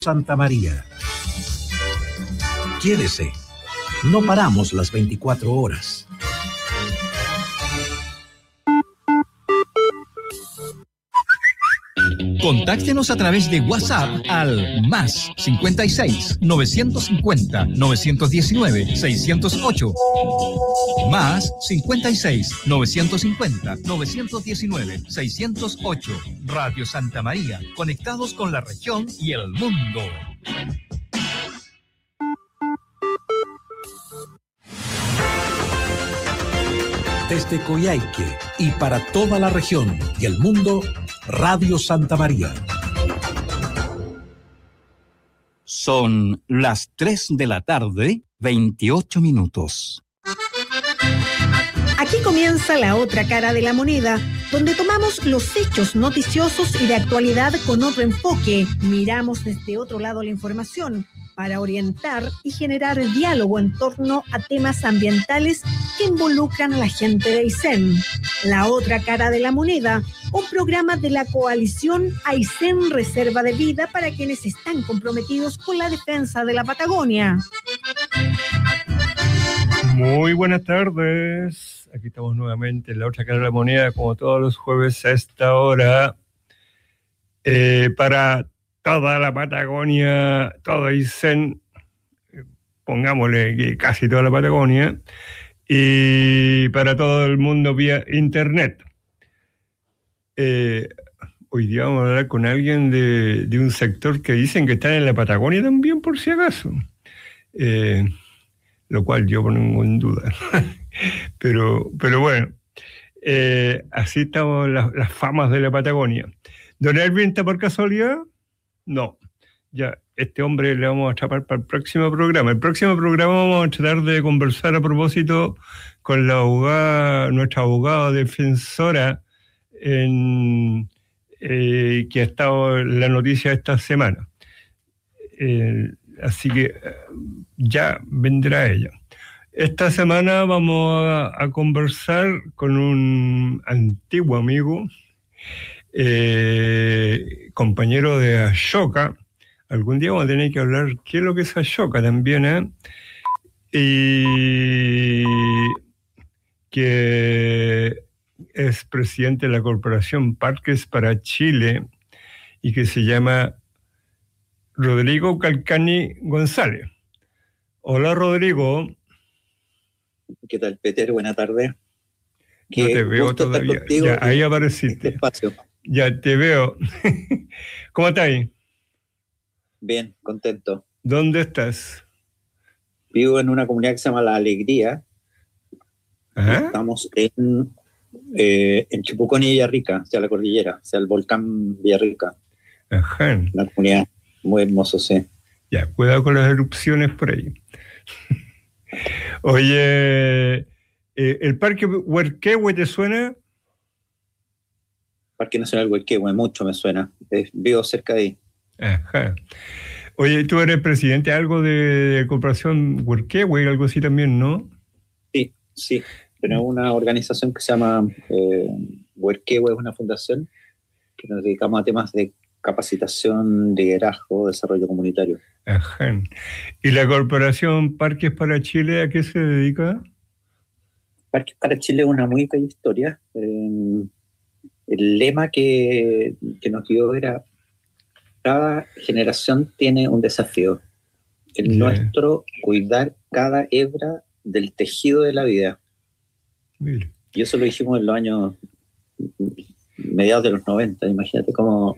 Santa María. Quédese. No paramos las 24 horas. Contáctenos a través de WhatsApp al más 56 950 919 608. Más 56 950 919 608. Radio Santa María, conectados con la región y el mundo. Desde Coyhaique y para toda la región y el mundo, Radio Santa María. Son las 3 de la tarde, 28 minutos. Aquí comienza La Otra Cara de la Moneda, donde tomamos los hechos noticiosos y de actualidad con otro enfoque. Miramos desde otro lado la información para orientar y generar diálogo en torno a temas ambientales que involucran a la gente de Aysén. La Otra Cara de la Moneda, un programa de la coalición Aysén Reserva de Vida para quienes están comprometidos con la defensa de la Patagonia. Muy buenas tardes. Aquí estamos nuevamente en La Otra Cara de la Moneda, como todos los jueves a esta hora, para toda la Patagonia, todo Aysén, pongámosle que casi toda la Patagonia, y para todo el mundo vía internet. Hoy día vamos a hablar con alguien de un sector que dicen que están en la Patagonia también, por si acaso. Lo cual yo pongo en duda. pero bueno, así estamos las famas de la Patagonia. ¿Don Elvin está por casualidad? No. Ya, este hombre le vamos a atrapar para el próximo programa. El próximo programa vamos a tratar de conversar a propósito con la abogada, nuestra abogada defensora que ha estado en la noticia esta semana. Así que ya vendrá ella. Esta semana vamos a conversar con un antiguo amigo, compañero de Ashoka. Algún día vamos a tener que hablar qué es lo que es Ashoka también, y que es presidente de la Corporación Parques para Chile y que se llama Rodrigo Calcani González. Hola, Rodrigo. ¿Qué tal, Peter? Buena tarde. No te veo todavía. Ya, ahí apareciste. Espacio. Ya te veo. ¿Cómo estás ahí? Bien, contento. ¿Dónde estás? Vivo en una comunidad que se llama La Alegría. Ajá. Estamos en Chipucón y Villarrica, hacia la cordillera, hacia el volcán Villarrica. Ajá. Una comunidad muy hermosa, sí. Ya, cuidado con las erupciones por ahí. Oye, ¿el Parque Huerquehue te suena? Parque Nacional Huerquehue, mucho me suena. Vivo cerca de ahí. Ajá. Oye, tú eres presidente algo de Corporación Huerquehue, algo así también, ¿no? Sí. Tenemos una organización que se llama Huerquehue, es una fundación que nos dedicamos a temas de capacitación, liderazgo, desarrollo comunitario. Ajá. ¿Y la Corporación Parques para Chile a qué se dedica? Parques para Chile es una muy bella historia. El lema que nos dio era: cada generación tiene un desafío. El nuestro, cuidar cada hebra del tejido de la vida. Mira. Y eso lo dijimos en los años mediados de los 90. Imagínate cómo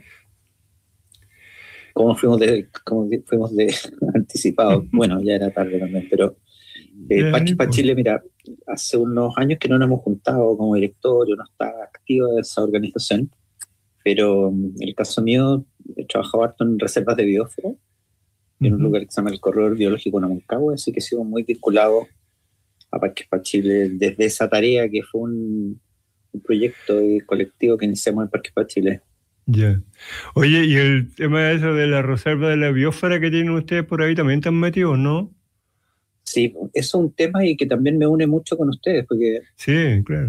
fuimos de anticipados. Bueno, ya era tarde también, pero Parques para Chile, mira, hace unos años que no nos hemos juntado como directorio, no está activa esa organización, pero en el caso mío he trabajado harto en reservas de biosfera, en un lugar que se llama el Corredor Biológico Namuncahue, así que he sido muy vinculado a Parques para Chile desde esa tarea que fue un proyecto colectivo que iniciamos en Parques para Chile. Ya. Oye, y el tema de eso de la reserva de la biosfera que tienen ustedes por ahí también están metidos, ¿no? Sí, eso es un tema y que también me une mucho con ustedes, porque... Sí, claro.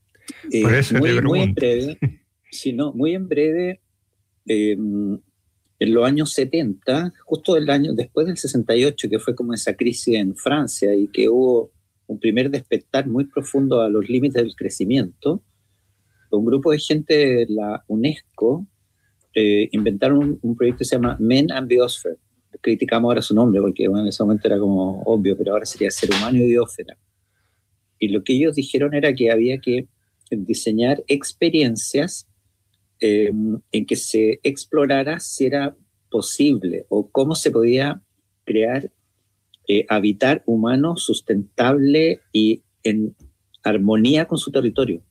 Por eso te pregunto. Muy en breve, sí, no, muy en breve, en los años 70, justo el año después del 68, que fue como esa crisis en Francia y que hubo un primer despertar muy profundo a los límites del crecimiento, un grupo de gente de la UNESCO inventaron un proyecto que se llama Men and Biosphere. Criticamos ahora su nombre porque bueno, en ese momento era como obvio, pero ahora sería Ser Humano y Biosfera. Y lo que ellos dijeron era que había que diseñar experiencias en que se explorara si era posible o cómo se podía crear habitar humano sustentable y en armonía con su territorio.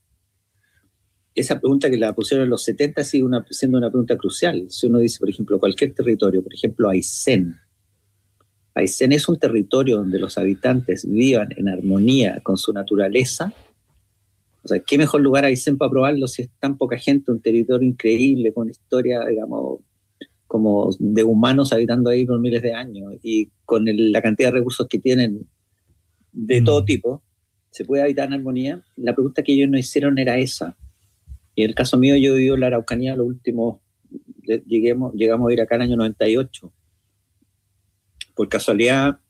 Esa pregunta que la pusieron en los 70 sigue siendo una pregunta crucial. Si uno dice, por ejemplo, cualquier territorio, por ejemplo, Aysén. Aysén es un territorio donde los habitantes vivan en armonía con su naturaleza. O sea, ¿qué mejor lugar Aysén para probarlo si es tan poca gente, un territorio increíble, con historia, digamos, como de humanos habitando ahí por miles de años y con la cantidad de recursos que tienen de todo tipo, ¿se puede habitar en armonía? La pregunta que ellos nos hicieron era esa. Y en el caso mío, yo vivo en la Araucanía los últimos, llegamos a ir acá en el año 98. Por casualidad,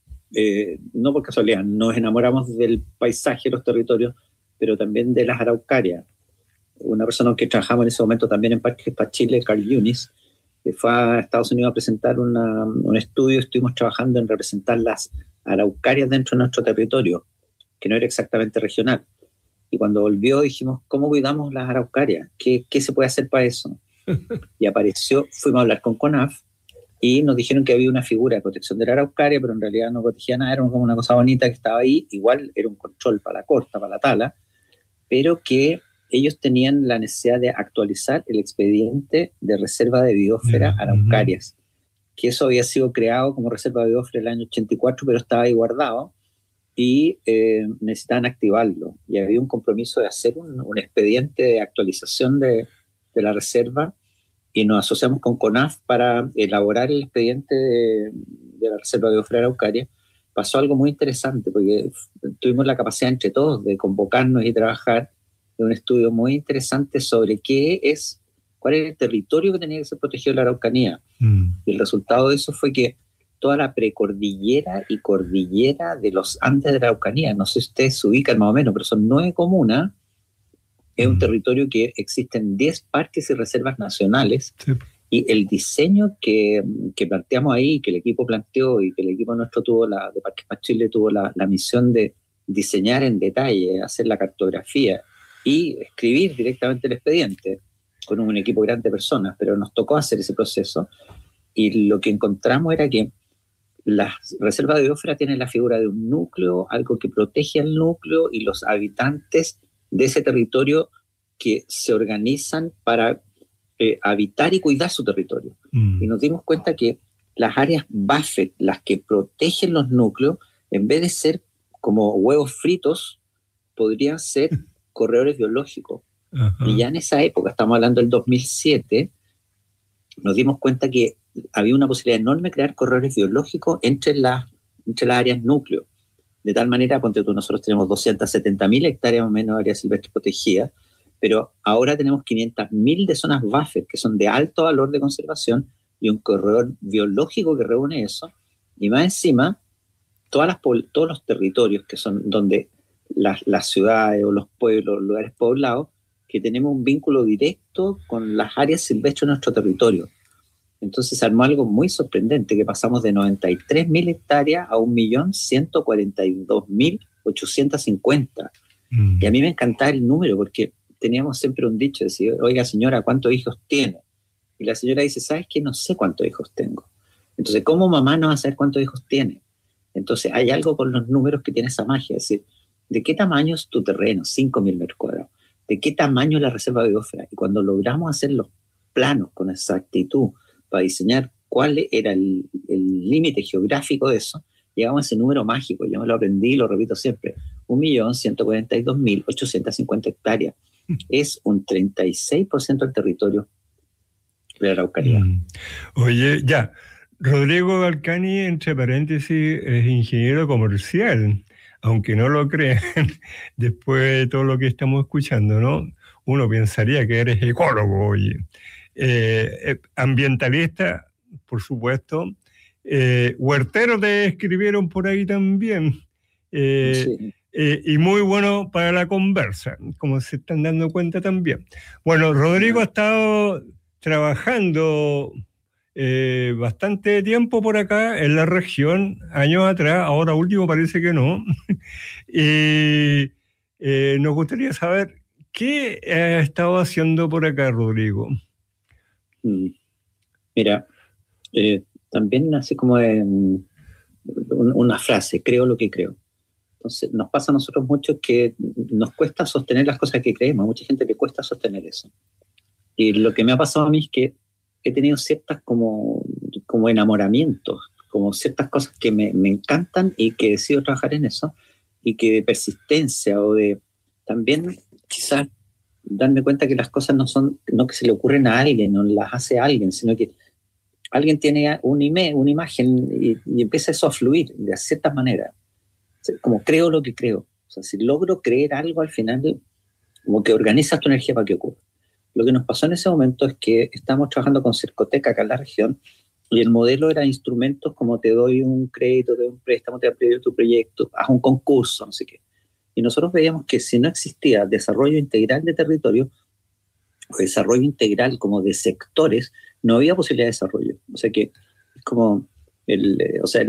no por casualidad, nos enamoramos del paisaje, los territorios, pero también de las araucarias. Una persona que trabajamos en ese momento también en Parques para Chile, Carl Yunis, que fue a Estados Unidos a presentar un estudio, estuvimos trabajando en representar las araucarias dentro de nuestro territorio, que no era exactamente regional. Y cuando volvió dijimos, ¿cómo cuidamos las araucarias? ¿Qué se puede hacer para eso? Y apareció, fuimos a hablar con CONAF y nos dijeron que había una figura de protección de la araucaria, pero en realidad no protegía nada, era como una cosa bonita que estaba ahí, igual era un control para la corta, para la tala, pero que ellos tenían la necesidad de actualizar el expediente de reserva de biosfera araucarias, que eso había sido creado como reserva de biosfera en el año 84, pero estaba ahí guardado, y necesitaban activarlo. Y había un compromiso de hacer un expediente de actualización de la reserva, y nos asociamos con CONAF para elaborar el expediente de la reserva de biosfera araucaria. Pasó algo muy interesante, porque tuvimos la capacidad entre todos de convocarnos y trabajar en un estudio muy interesante sobre cuál era el territorio que tenía que ser protegido de la Araucanía. Y el resultado de eso fue que toda la precordillera y cordillera de los Andes de la Araucanía, no sé si ustedes se ubican más o menos, pero son 9 comunas, es un territorio que existen 10 parques y reservas nacionales, sí. Y el diseño que planteamos ahí, que el equipo planteó y que el equipo nuestro de Parques para Chile tuvo la misión de diseñar en detalle, hacer la cartografía y escribir directamente el expediente con un equipo grande de personas, pero nos tocó hacer ese proceso, y lo que encontramos era que las reservas de biosfera tienen la figura de un núcleo, algo que protege al núcleo y los habitantes de ese territorio que se organizan para habitar y cuidar su territorio. Y nos dimos cuenta que las áreas buffer, las que protegen los núcleos, en vez de ser como huevos fritos, podrían ser corredores biológicos. Y ya en esa época, estamos hablando del 2007, nos dimos cuenta que había una posibilidad enorme de crear corredores biológicos entre las áreas núcleo. De tal manera, nosotros tenemos 270.000 hectáreas o menos de áreas silvestres protegidas, pero ahora tenemos 500.000 de zonas buffer, que son de alto valor de conservación, y un corredor biológico que reúne eso. Y más encima, todos los territorios que son donde las ciudades o los pueblos, los lugares poblados, que tenemos un vínculo directo con las áreas silvestres de nuestro territorio. Entonces se armó algo muy sorprendente, que pasamos de 93.000 hectáreas a 1.142.850. Y a mí me encantaba el número, porque teníamos siempre un dicho, decir, oiga señora, ¿cuántos hijos tiene? Y la señora dice, ¿sabes qué? No sé cuántos hijos tengo. Entonces, ¿cómo mamá no va a saber cuántos hijos tiene? Entonces hay algo con los números que tiene esa magia, es decir, ¿de qué tamaño es tu terreno? 5.000 metros cuadrados. ¿De qué tamaño es la reserva de biosfera? Y cuando logramos hacer los planos con exactitud para diseñar cuál era el límite geográfico de eso, llegamos a ese número mágico. Yo me lo aprendí y lo repito siempre: 1.142.850 hectáreas. Es un 36% del territorio de la Araucanía. Oye, ya, Rodrigo Galcani, entre paréntesis, es ingeniero comercial, aunque no lo crean, después de todo lo que estamos escuchando, ¿no? Uno pensaría que eres ecólogo, oye. Ambientalista por supuesto. Huerteros te escribieron por ahí también. Sí. Y muy bueno para la conversa, como se están dando cuenta también. Bueno, Rodrigo ha estado trabajando bastante tiempo por acá en la región, años atrás, ahora último parece que no. Y nos gustaría saber qué ha estado haciendo por acá, Rodrigo. Mira, también así como una frase, creo lo que creo. Entonces, nos pasa a nosotros mucho que nos cuesta sostener las cosas que creemos. A mucha gente le cuesta sostener eso. Y lo que me ha pasado a mí es que he tenido ciertas como enamoramientos, como ciertas cosas que me encantan y que decido trabajar en eso, y que de persistencia o de también quizás darme cuenta que las cosas no que se le ocurren a alguien, no las hace alguien, sino que alguien tiene una imagen y empieza eso a fluir de ciertas maneras. Como creo lo que creo. O sea, si logro creer algo al final, como que organizas tu energía para que ocurra. Lo que nos pasó en ese momento es que estábamos trabajando con Cercotec acá en la región, y el modelo era instrumentos como te doy un crédito, te doy un préstamo, te apoyo tu proyecto, haz un concurso, no sé qué. Y nosotros veíamos que si no existía desarrollo integral de territorio, o desarrollo integral como de sectores, no había posibilidad de desarrollo. O sea que es como el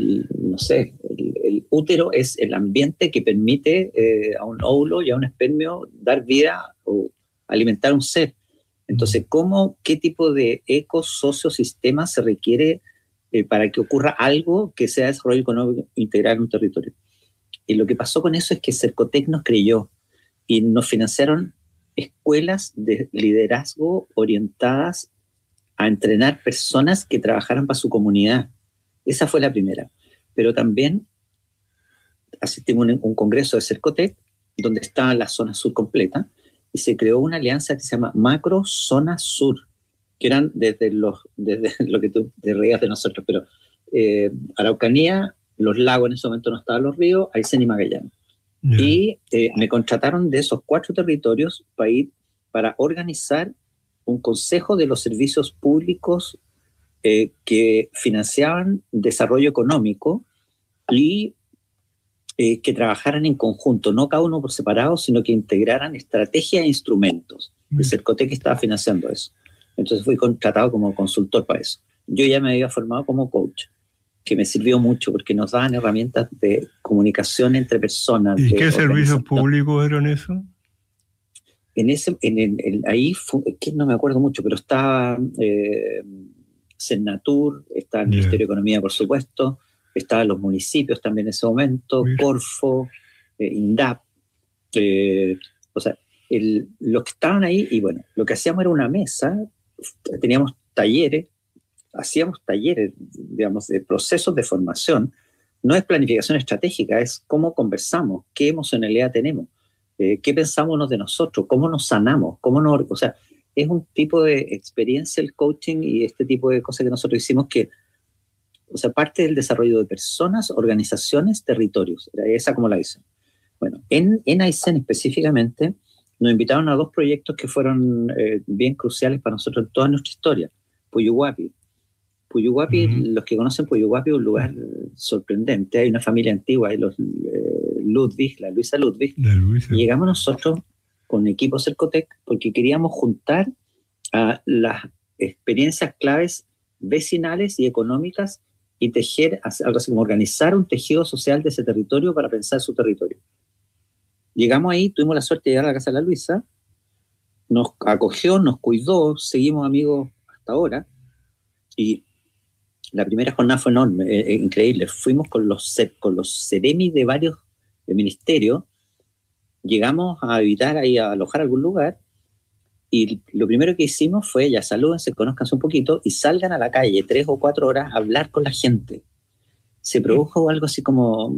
útero es el ambiente que permite a un óvulo y a un espermio dar vida o alimentar un ser. Entonces, ¿qué tipo de ecosociosistema se requiere para que ocurra algo que sea desarrollo económico integral en un territorio? Y lo que pasó con eso es que Cercotec nos creyó y nos financiaron escuelas de liderazgo orientadas a entrenar personas que trabajaran para su comunidad. Esa fue la primera. Pero también asistimos a un congreso de Cercotec, donde estaba la zona sur completa, y se creó una alianza que se llama Macro Zona Sur, que eran desde lo que tú te reías de nosotros, pero Araucanía, los lagos, en ese momento no estaban los ríos, Aysén y Magallanes. Yeah. Y me contrataron de esos 4 territorios para organizar un consejo de los servicios públicos que financiaban desarrollo económico y que trabajaran en conjunto, no cada uno por separado, sino que integraran estrategias e instrumentos. El Cercotec estaba financiando eso. Entonces fui contratado como consultor para eso. Yo ya me había formado como coach, que me sirvió mucho porque nos daban herramientas de comunicación entre personas. ¿Y qué servicios públicos eran eso? Ahí que no me acuerdo mucho, pero estaba Senatur, estaba el Ministerio de Economía, por supuesto, estaban los municipios también en ese momento, Corfo, INDAP, o sea, los que estaban ahí, y bueno, lo que hacíamos era una mesa, teníamos talleres, hacíamos talleres, digamos, de procesos de formación. No es planificación estratégica, es cómo conversamos, qué emocionalidad tenemos, qué pensamos de nosotros, cómo nos sanamos, o sea, es un tipo de experiencia el coaching y este tipo de cosas que nosotros hicimos que, o sea, parte del desarrollo de personas, organizaciones, territorios. Esa como la hice. Bueno, en Aysén específicamente nos invitaron a 2 proyectos que fueron bien cruciales para nosotros en toda nuestra historia. Puyuhuapi, los que conocen Puyuhuapi es un lugar sorprendente. Hay una familia antigua, hay los Ludwig, la Luisa Ludwig. Y llegamos nosotros con equipo Cercotec porque queríamos juntar a las experiencias claves vecinales y económicas y tejer, algo así como organizar un tejido social de ese territorio para pensar su territorio. Llegamos ahí, tuvimos la suerte de llegar a la casa de la Luisa, nos acogió, nos cuidó, seguimos amigos hasta ahora, y la primera jornada fue enorme, increíble. Fuimos con los seremis de varios ministerios, llegamos a habitar ahí, a alojar algún lugar, y lo primero que hicimos fue, ya salúdense, conózcanse un poquito y salgan a la calle 3 o 4 horas a hablar con la gente. Se produjo algo así como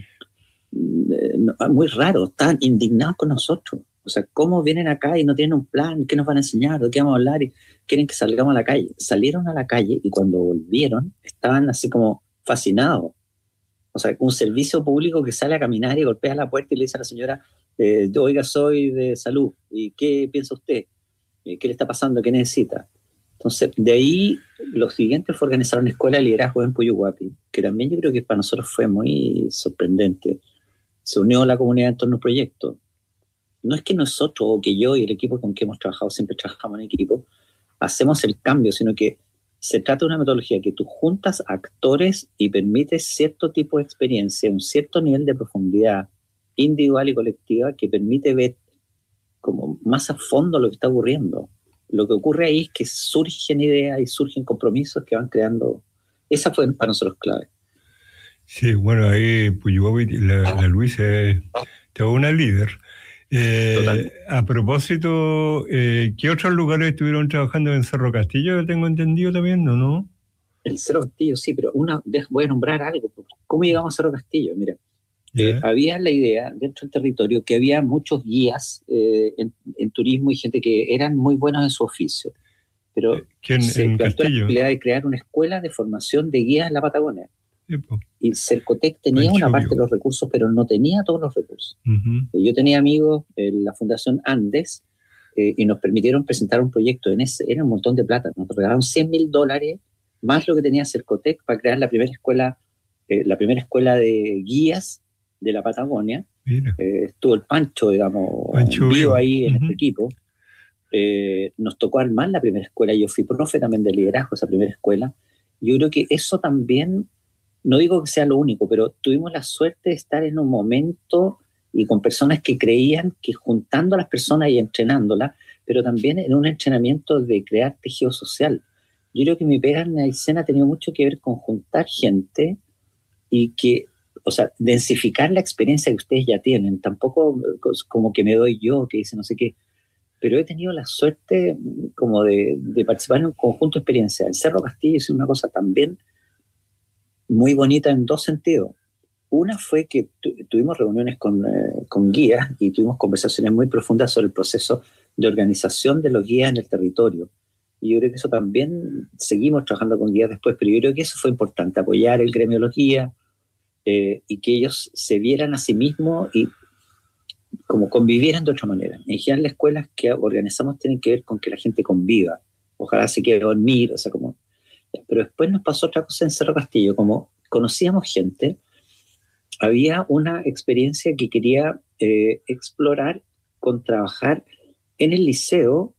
muy raro, estaban indignados con nosotros. O sea, ¿cómo vienen acá y no tienen un plan? ¿Qué nos van a enseñar? ¿De qué vamos a hablar? Y quieren que salgamos a la calle. Salieron a la calle y cuando volvieron estaban así como fascinados. O sea, un servicio público que sale a caminar y golpea la puerta y le dice a la señora, oiga, soy de salud, ¿y qué piensa usted? ¿Qué le está pasando? ¿Qué necesita? Entonces, de ahí, lo siguiente fue organizar una escuela de liderazgo en Puyuhuapi, que también yo creo que para nosotros fue muy sorprendente. Se unió la comunidad en torno al proyecto. No es que nosotros, o que yo y el equipo con que hemos trabajado, siempre trabajamos en equipo, hacemos el cambio, sino que se trata de una metodología que tú juntas actores y permites cierto tipo de experiencia, un cierto nivel de profundidad individual y colectiva que permite ver como más a fondo lo que está ocurriendo. Lo que ocurre ahí es que surgen ideas y surgen compromisos que van creando. Esa fue para nosotros clave. Sí, bueno, ahí Puyuhuapi, la Luisa es toda una líder. A propósito, ¿qué otros lugares estuvieron trabajando en Cerro Castillo? Tengo entendido también, ¿no? El Cerro Castillo, sí, pero voy a nombrar algo. ¿Cómo llegamos a Cerro Castillo? Mira, había la idea dentro del territorio que había muchos guías en turismo y gente que eran muy buenos en su oficio, pero se planteó la posibilidad de crear una escuela de formación de guías en la Patagonia. Y Cercotec tenía una parte de los recursos, pero no tenía todos los recursos. Yo tenía amigos en la Fundación Andes y nos permitieron presentar un proyecto. Era un montón de plata. Nos regalaron $100,000 más lo que tenía Cercotec para crear la primera escuela de guías de la Patagonia. Estuvo el Pancho, digamos, vivo ahí en este equipo. Nos tocó armar la primera escuela. Yo fui profe también de liderazgo esa primera escuela. Yo creo que eso también, no digo que sea lo único, pero tuvimos la suerte de estar en un momento y con personas que creían que juntando a las personas y entrenándolas, pero también en un entrenamiento de crear tejido social. Yo creo que mi pega en Aysén ha tenido mucho que ver con juntar gente y que, o sea, densificar la experiencia que ustedes ya tienen. Tampoco como que me doy yo, que dice no sé qué, pero he tenido la suerte como de participar en un conjunto de experiencias. El Cerro Castillo es una cosa también muy bonita en dos sentidos. Una fue que tuvimos reuniones con guías y tuvimos conversaciones muy profundas sobre el proceso de organización de los guías en el territorio. Y yo creo que eso también, seguimos trabajando con guías después, pero yo creo que eso fue importante, apoyar el gremio de los guías y que ellos se vieran a sí mismos y como convivieran de otra manera. En general, las escuelas que organizamos tienen que ver con que la gente conviva. Ojalá se quede dormir, o sea, como... Pero después nos pasó otra cosa en Cerro Castillo, como conocíamos gente, había una experiencia que quería explorar con trabajar en el liceo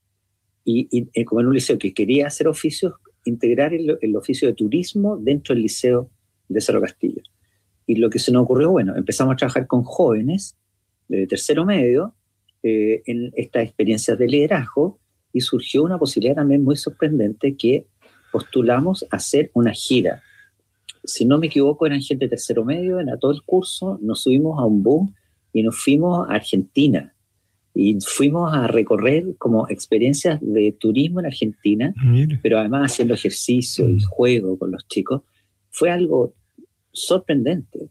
y como en un liceo que quería hacer oficios, integrar el oficio de turismo dentro del liceo de Cerro Castillo. Y lo que se nos ocurrió, bueno, empezamos a trabajar con jóvenes de tercero medio en estas experiencias de liderazgo y surgió una posibilidad también muy sorprendente que postulamos a hacer una gira. Si no me equivoco, eran gente de tercero medio, era todo el curso, nos subimos a un bus y nos fuimos a Argentina. Y fuimos a recorrer como experiencias de turismo en Argentina, pero además haciendo ejercicio y juego con los chicos. Fue algo sorprendente.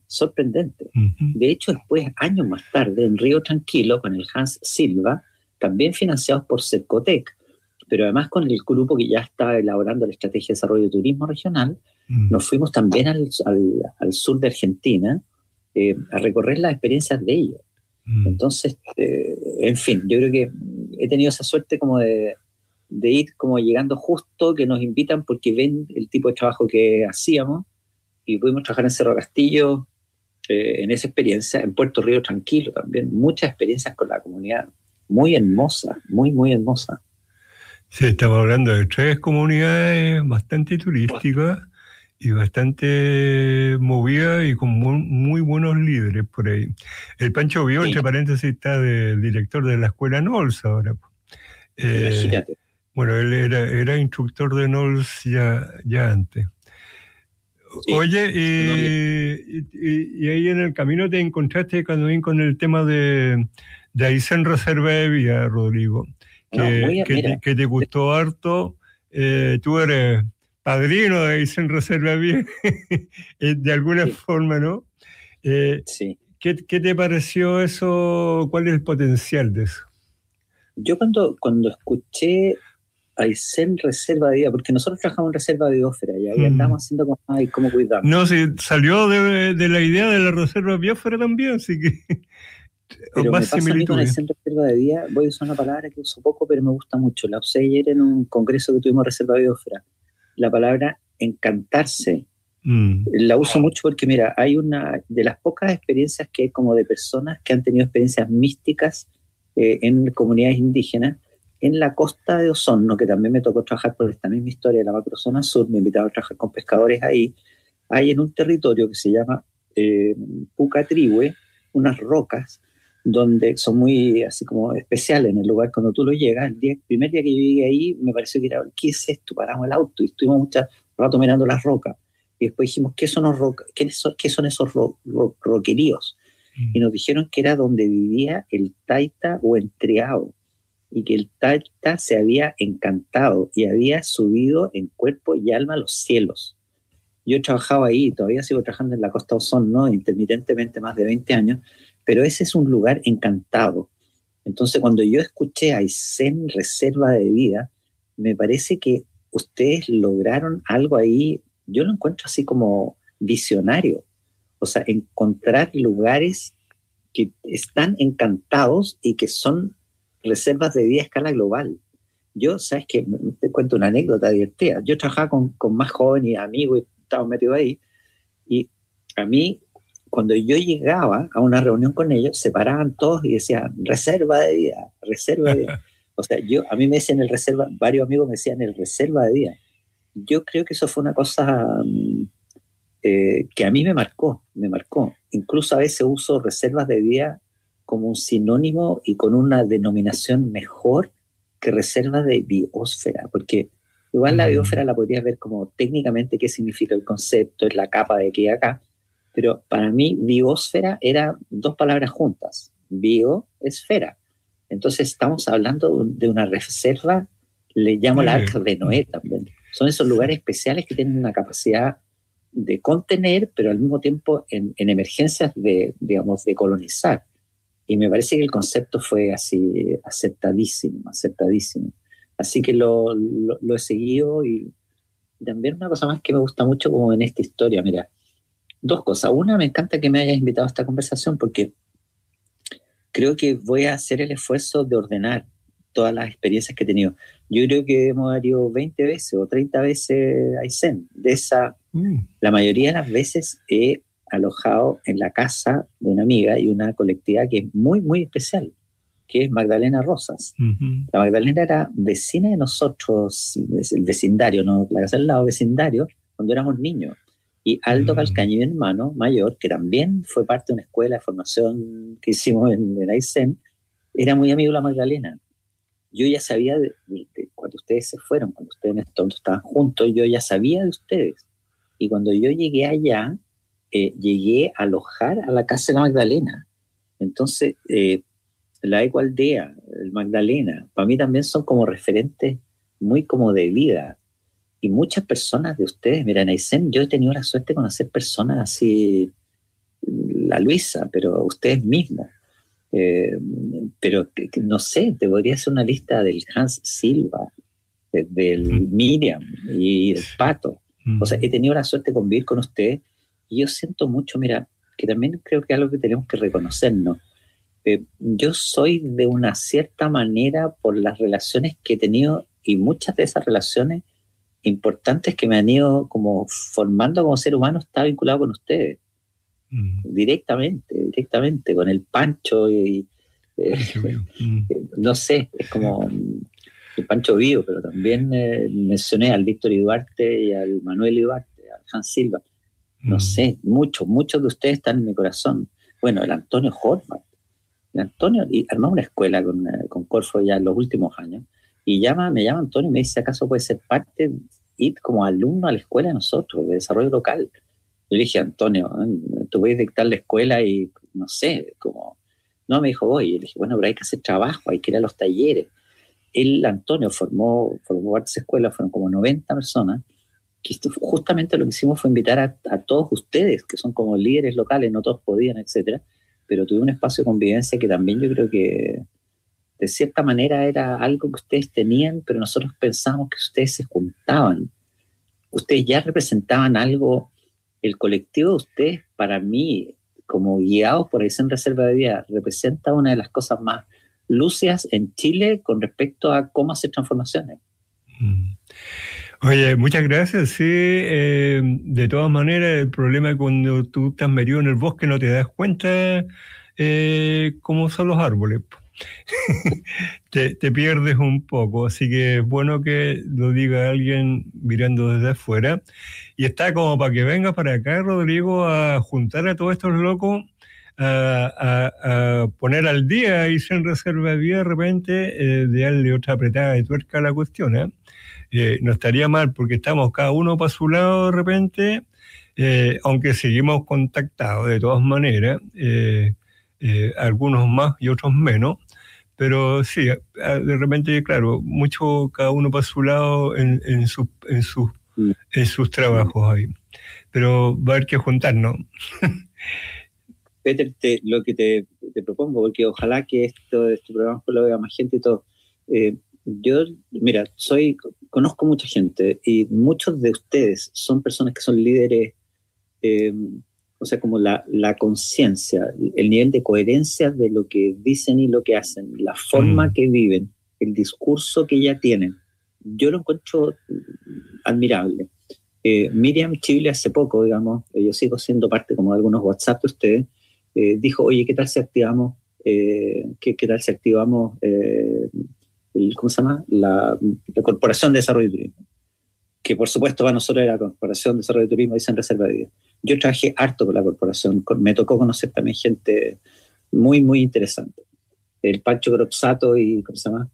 De hecho, después, años más tarde, en Río Tranquilo, con el Hans Silva, también financiados por Cercotec, pero además con el grupo que ya estaba elaborando la estrategia de desarrollo de turismo regional, nos fuimos también al sur de Argentina a recorrer las experiencias de ellos. Entonces, en fin, yo creo que he tenido esa suerte como de ir como llegando justo, que nos invitan porque ven el tipo de trabajo que hacíamos y pudimos trabajar en Cerro Castillo, en esa experiencia, en Puerto Río Tranquilo también, muchas experiencias con la comunidad, muy hermosa, muy hermosa. Sí, estamos hablando de 3 comunidades bastante turísticas y bastante movidas y con muy buenos líderes por ahí. El Pancho Vio, entre paréntesis, está de director de la escuela NOLS ahora. Bueno, él era instructor de NOLS ya antes. Sí. Oye, y ahí en el camino te encontraste con el tema de Aysén Reserva de Vía, Rodrigo, que te gustó harto. Tú eres padrino de Aysén Reserva de Vía, de alguna forma, ¿no? Sí. ¿Qué te pareció eso? ¿Cuál es el potencial de eso? Yo cuando escuché Aysén Reserva de Vida, porque nosotros trabajamos en Reserva de Biosfera y ahí andamos haciendo cómo cuidarnos. No, sí, salió de la idea de la Reserva Biosfera también, así que Pero más me pasa a mí con el similitudes. Zen reserva de vida, voy a usar una palabra que uso poco, pero me gusta mucho. La usé ayer en un congreso que tuvimos reserva de biosfera. La palabra encantarse. La uso mucho porque, mira, hay una de las pocas experiencias que hay como de personas que han tenido experiencias místicas en comunidades indígenas. En la costa de Osorno, que también me tocó trabajar por esta misma historia de la macrozona sur, me invitaron a trabajar con pescadores ahí. Hay en un territorio que se llama Pucatrihue unas rocas donde son muy así como especiales en el lugar cuando tú lo llegas. El primer día que yo llegué ahí me pareció que era, ¿qué es esto? Paramos el auto y estuvimos mucho rato mirando las rocas. Y después dijimos, ¿qué son esos roqueríos? Y nos dijeron que era donde vivía el taita o entreao, y que el taita se había encantado y había subido en cuerpo y alma a los cielos. Yo he trabajado ahí, todavía sigo trabajando en la Costa Osorno, intermitentemente más de 20 años, pero ese es un lugar encantado. Entonces, cuando yo escuché a Aysén Reserva de Vida, me parece que ustedes lograron algo ahí, yo lo encuentro así como visionario. O sea, encontrar lugares que están encantados y que son reservas de vida a escala global. Yo, ¿sabes qué? Te cuento una anécdota divertida. Yo trabajaba con más jóvenes y amigos y estaba metido ahí. Y a mí, cuando yo llegaba a una reunión con ellos, se paraban todos y decían, reserva de vida, reserva de vida. O sea, a mí me decían el reserva, varios amigos me decían el reserva de vida. Yo creo que eso fue una cosa que a mí me marcó. Incluso a veces uso reservas de vida como un sinónimo y con una denominación mejor que reservas de biosfera, porque igual la biosfera la podrías ver como técnicamente qué significa el concepto, es la capa de aquí y acá, pero para mí biosfera era dos palabras juntas, bio, esfera. Entonces estamos hablando de una reserva, le llamo la Arca de Noé también. Son esos lugares especiales que tienen una capacidad de contener, pero al mismo tiempo en emergencias de colonizar. Y me parece que el concepto fue así aceptadísimo. Así que lo he seguido. Y también una cosa más que me gusta mucho como en esta historia, mira, dos cosas. Una, me encanta que me hayas invitado a esta conversación porque creo que voy a hacer el esfuerzo de ordenar todas las experiencias que he tenido. Yo creo que hemos ido 20 veces o 30 veces a Aysén. De esa, la mayoría de las veces he alojado en la casa de una amiga y una colectiva que es muy, muy especial, que es Magdalena Rosas. La Magdalena era vecina de nosotros, el vecindario, no la casa al lado, vecindario, cuando éramos niños. Y Aldo Calcaño, mi hermano mayor, que también fue parte de una escuela de formación que hicimos en Aysén, era muy amigo de la Magdalena. Yo ya sabía de cuando ustedes se fueron, cuando ustedes en este momento estaban juntos, yo ya sabía de ustedes. Y cuando yo llegué allá, llegué a alojar a la casa de la Magdalena. Entonces, la Ecoaldea, el Magdalena, para mí también son como referentes muy como de vida. Y muchas personas de ustedes, mira, en Aysén yo he tenido la suerte de conocer personas así, la Luisa, pero ustedes mismos. Pero no sé, te podría hacer una lista del Hans Silva, del Miriam y del Pato. O sea, he tenido la suerte de convivir con ustedes y yo siento mucho, mira, que también creo que es algo que tenemos que reconocernos. Yo soy de una cierta manera por las relaciones que he tenido y muchas de esas relaciones importantes que me han ido como formando como ser humano está vinculado con ustedes. Directamente, con el Pancho y no sé, es como el Pancho Vivo, pero también mencioné al Víctor Duarte y al Manuel Duarte, al Hans Silva. No sé, muchos de ustedes están en mi corazón. Bueno, el Antonio Horvath. El Antonio, y armó una escuela con Corfo ya en los últimos años, y me llama Antonio y me dice, ¿acaso puede ser parte, ir como alumno a la escuela de nosotros, de desarrollo local? Yo le dije, Antonio, tú puedes dictar la escuela y no sé, como... No, me dijo, voy. Y le dije, bueno, pero hay que hacer trabajo, hay que ir a los talleres. Antonio formó parte de esa escuela, fueron como 90 personas, que justamente lo que hicimos fue invitar a todos ustedes, que son como líderes locales, no todos podían, etcétera, pero tuve un espacio de convivencia que también yo creo que de cierta manera era algo que ustedes tenían, pero nosotros pensábamos que ustedes se juntaban. Ustedes ya representaban algo, el colectivo de ustedes, para mí, como guiados por Aysén Reserva de Vida, representa una de las cosas más lúcidas en Chile con respecto a cómo hacer transformaciones. Oye, muchas gracias. Sí, de todas maneras, el problema es cuando tú estás metido en el bosque no te das cuenta cómo son los árboles. te pierdes un poco, así que es bueno que lo diga alguien mirando desde afuera. Y está como para que venga para acá, Rodrigo, a juntar a todos estos locos, a poner al día y sin reserva de vida de repente, de darle otra apretada de tuerca a la cuestión, no estaría mal, porque estamos cada uno para su lado de repente, aunque seguimos contactados de todas maneras, algunos más y otros menos, pero sí, de repente, claro, mucho cada uno para su lado en sus trabajos ahí. Pero va a haber que juntarnos. Peter, lo que te propongo, porque ojalá que este programa lo vea más gente y todo. Yo, mira, conozco mucha gente y muchos de ustedes son personas que son líderes, o sea, como la conciencia, el nivel de coherencia de lo que dicen y lo que hacen, la forma que viven, el discurso que ya tienen. Yo lo encuentro admirable. Miriam Chile hace poco, digamos, yo sigo siendo parte como de algunos WhatsApp de ustedes, dijo, oye, ¿qué tal si activamos ¿cómo se llama? La Corporación de Desarrollo de Turismo? Que por supuesto para nosotros era la Corporación de Desarrollo de Turismo Aysén Reserva de Vida. Yo trabajé harto con la corporación, me tocó conocer también gente muy, muy interesante. El Pancho Gropsato y, ¿cómo se llama?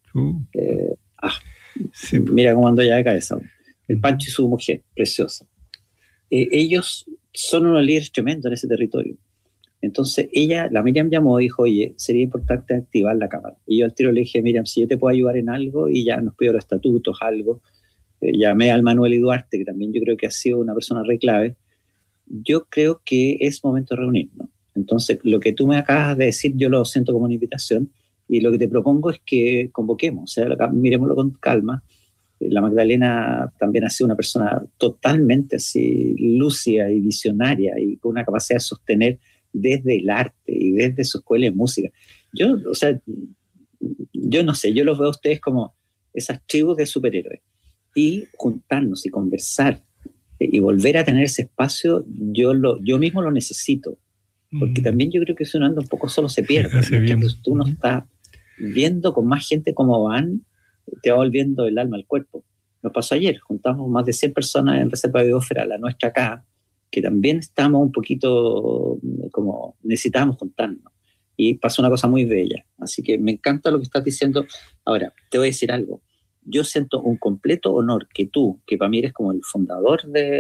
Sí. Mira cómo ando ya de cabeza. El Pancho y su mujer, preciosa. Ellos son unos líderes tremendos en ese territorio. Entonces la Miriam llamó y dijo, oye, sería importante activar la Cámara. Y yo al tiro le dije, Miriam, si yo te puedo ayudar en algo, y ya nos pidió los estatutos, algo. Llamé al Manuel y Duarte, que también yo creo que ha sido una persona re clave. Yo creo que es momento de reunirnos. Entonces, lo que tú me acabas de decir, yo lo siento como una invitación, y lo que te propongo es que convoquemos, o sea, miremoslo con calma. La Magdalena también ha sido una persona totalmente así, lúcida y visionaria, y con una capacidad de sostener desde el arte y desde su escuela de música. Yo no sé, yo los veo a ustedes como esas tribus de superhéroes. Y juntarnos y conversar y volver a tener ese espacio, yo mismo lo necesito. Porque también yo creo que si uno anda un poco solo se pierde. Entonces tú no estás viendo con más gente cómo van, te va volviendo el alma al cuerpo. Nos pasó ayer, juntamos más de 100 personas en Reserva Biosfera, la nuestra acá, que también estamos un poquito como necesitábamos juntarnos. Y pasó una cosa muy bella. Así que me encanta lo que estás diciendo. Ahora, te voy a decir algo. Yo siento un completo honor que tú, que para mí eres como el fundador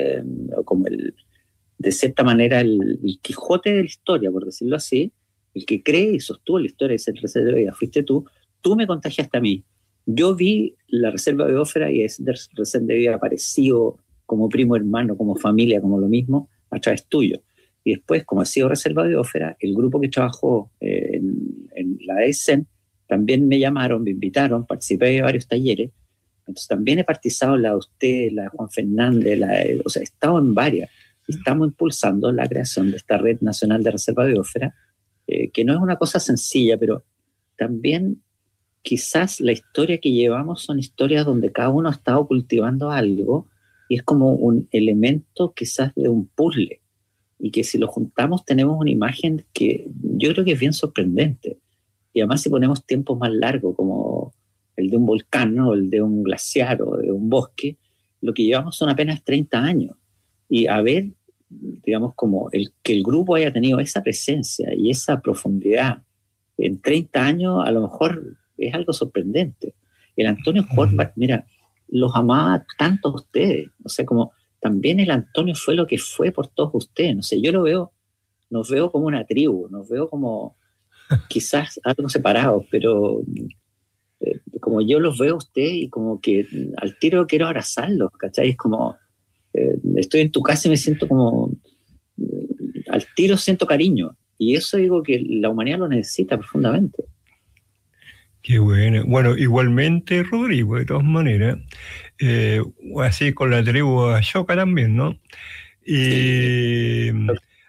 de cierta manera el Quijote de la historia, por decirlo así, el que cree y sostuvo la historia de esa reserva de vida, fuiste tú me contagiaste a mí. Yo vi la Reserva Biosfera y esa reserva de vida apareció como primo hermano, como familia, como lo mismo, a través tuyo. Y después, como ha sido Reserva Biosfera, el grupo que trabajó en la Aysén, también me llamaron, me invitaron, participé de varios talleres. Entonces también he participado en la de usted, la de Juan Fernández, o sea, he estado en varias. Estamos impulsando la creación de esta Red Nacional de Reserva Biosfera, que no es una cosa sencilla, pero también quizás la historia que llevamos son historias donde cada uno ha estado cultivando algo y es como un elemento quizás de un puzzle. Y que si lo juntamos tenemos una imagen que yo creo que es bien sorprendente. Y además si ponemos tiempos más largos, como el de un volcán, ¿no? O el de un glaciar o de un bosque, lo que llevamos son apenas 30 años. Y a ver, digamos, como que el grupo haya tenido esa presencia y esa profundidad en 30 años, a lo mejor es algo sorprendente. El Antonio Horvath, mira, los amaba tanto a ustedes. O sea, como también el Antonio fue lo que fue por todos ustedes. No sé, yo nos veo como una tribu, nos veo como quizás algo separados, pero como yo los veo a ustedes y como que al tiro quiero abrazarlos, ¿cachai? Es como, estoy en tu casa y me siento como, al tiro siento cariño. Y eso digo que la humanidad lo necesita profundamente. Qué bueno. Bueno, igualmente, Rodrigo, de todas maneras, así con la tribu Ashoka también, ¿no? Y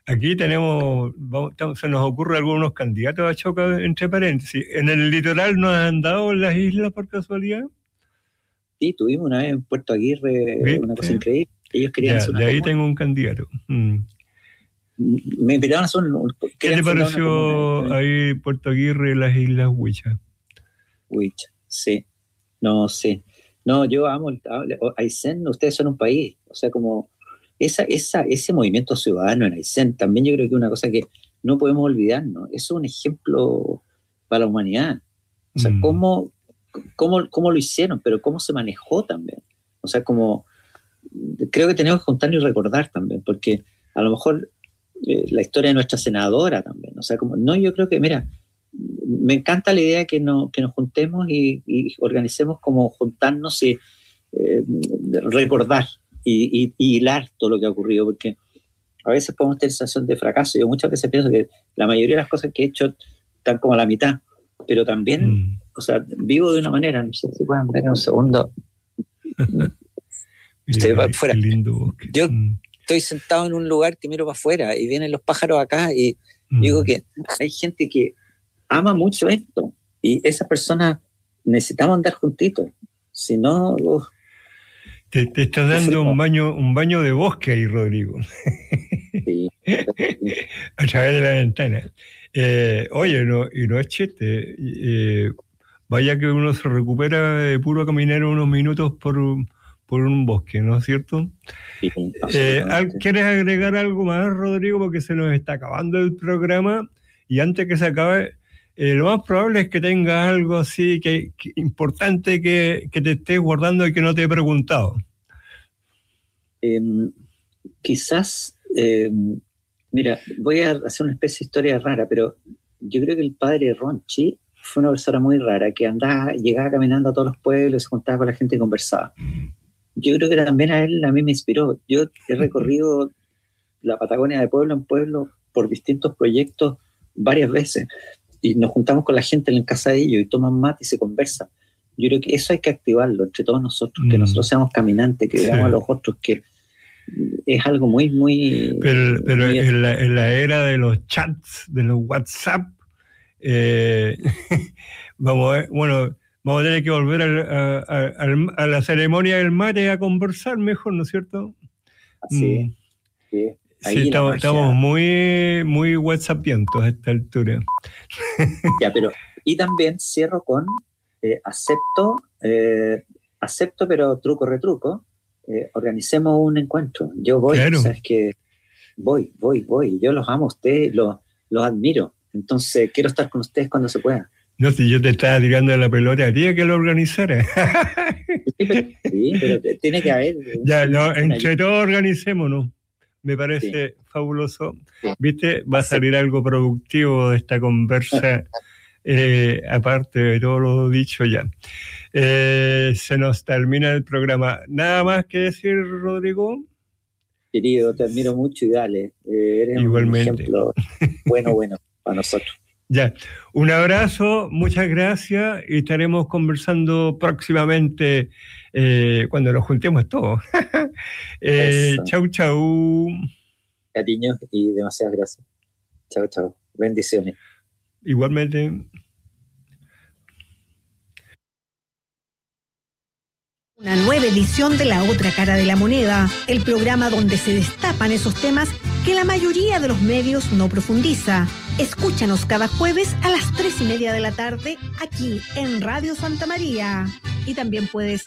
Aquí tenemos, se nos ocurre algunos candidatos a Choca, entre paréntesis. ¿En el litoral nos han dado las islas por casualidad? Sí, tuvimos una vez en Puerto Aguirre. ¿Viste? Una cosa increíble. Ellos querían hacer una de ahí tengo un candidato. Me invitaron a hacer ¿Qué te pareció ahí Puerto Aguirre y las Islas Huicha? Huicha, sí. No, sí. No, yo amo Aysén, ustedes son un país. O sea, como ese movimiento ciudadano en Aysén, también yo creo que es una cosa que no podemos olvidarnos. Eso es un ejemplo para la humanidad. O sea, cómo lo hicieron, pero cómo se manejó también. O sea, como creo que tenemos que contarlo y recordar también, porque a lo mejor la historia de nuestra senadora también. O sea, como yo creo que, mira, me encanta la idea que nos juntemos y organicemos como juntarnos y recordar y hilar todo lo que ha ocurrido, porque a veces podemos tener sensación de fracaso. Yo muchas veces pienso que la mayoría de las cosas que he hecho están como a la mitad, pero también, o sea, vivo de una manera, no sé si pueden ver un segundo. Usted va afuera. Yo estoy sentado en un lugar que miro para afuera y vienen los pájaros acá y digo que hay gente que ama mucho esto y esas personas necesitamos andar juntitos, si no... Te estás dando un baño de bosque ahí, Rodrigo. Sí. A través de la ventana. Oye, no es chiste. Vaya que uno se recupera de puro caminar unos minutos por un bosque, ¿no es cierto? Sí, ¿Quieres agregar algo más, Rodrigo? Porque se nos está acabando el programa y antes que se acabe, lo más probable es que tengas algo así que importante que te estés guardando y que no te he preguntado. Quizás, mira, voy a hacer una especie de historia rara, pero yo creo que el padre Ronchi fue una persona muy rara, que llegaba caminando a todos los pueblos, se juntaba con la gente y conversaba. Yo creo que también a mí me inspiró. Yo he recorrido la Patagonia de pueblo en pueblo por distintos proyectos varias veces y nos juntamos con la gente en la casa de ellos y toman mate y se conversa. Yo creo que eso hay que activarlo entre todos nosotros, que nosotros seamos caminantes, que veamos a los otros, que es algo muy, muy... Pero muy en la era de los chats, de los WhatsApp, vamos a tener que volver a la ceremonia del mate a conversar mejor, ¿no es cierto? Sí. Sí, estamos muy, muy whatsappientos a esta altura. Ya, y también cierro con acepto, pero truco. Organicemos un encuentro. Yo voy, claro. ¿Sabes qué? Voy. Yo los amo a ustedes, los admiro. Entonces, quiero estar con ustedes cuando se pueda. No, si yo te estaba tirando la pelota a ti, que lo organizara. Sí, pero tiene que haber... entre todos organicémonos. Me parece fabuloso. Sí. ¿Viste? Va a salir algo productivo de esta conversa, aparte de todo lo dicho ya. Se nos termina el programa. ¿Nada más que decir, Rodrigo? Querido, te admiro mucho y dale. Eres igualmente un ejemplo bueno para nosotros. Ya, un abrazo, muchas gracias y estaremos conversando próximamente cuando nos juntemos todos. Chau. Cariño y demasiadas gracias. Chau. Bendiciones. Igualmente. Una nueva edición de La Otra Cara de la Moneda, el programa donde se destapan esos temas que la mayoría de los medios no profundiza. Escúchanos cada jueves a las 3:30 de la tarde aquí en Radio Santa María. Y también puedes